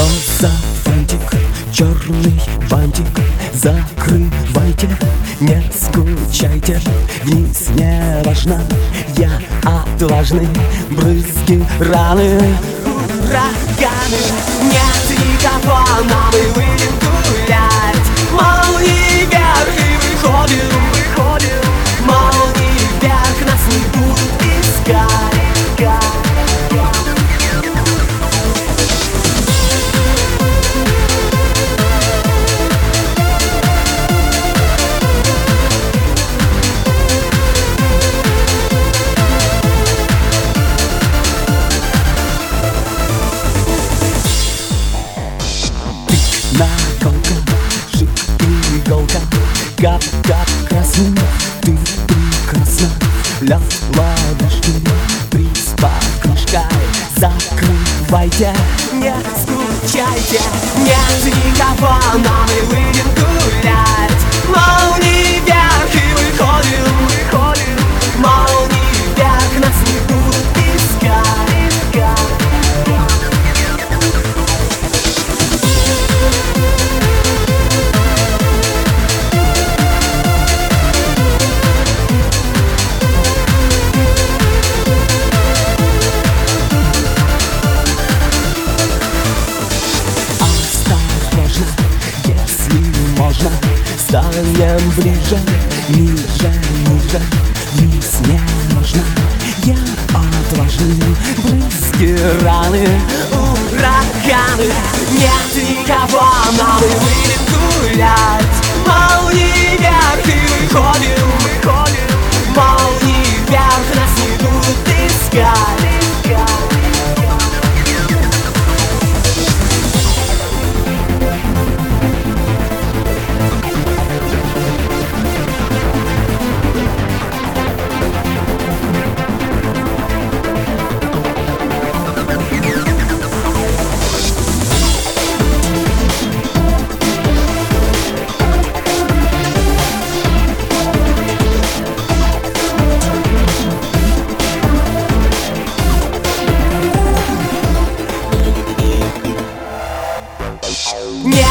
Роза фантик, черный бантик, закрывайте, не скучайте. Вниз не важна, я отважный, брызги, раны, ураганы. Нет никого, но мы выйдем гулять. Молнии вверх и выходим. Молнии вверх, нас не будут искать. Наколка, шик и иголка, кап-кап красный, ты прекрасна. Лед ладошки, приз покрышкой, закрывайте, не скучайте. Нет никого, но мы выйдем гулять. Молнии вверх и выходим. Молнии вверх, нас не будут искать. Станем ближе, ниже. Вниз не нужна, я отважный, брызги, раны, ураганы. Нет никого, но мы выйдем гулять. Молнии вверх и выходим. Молнии вверх, нас не будут искать. Нет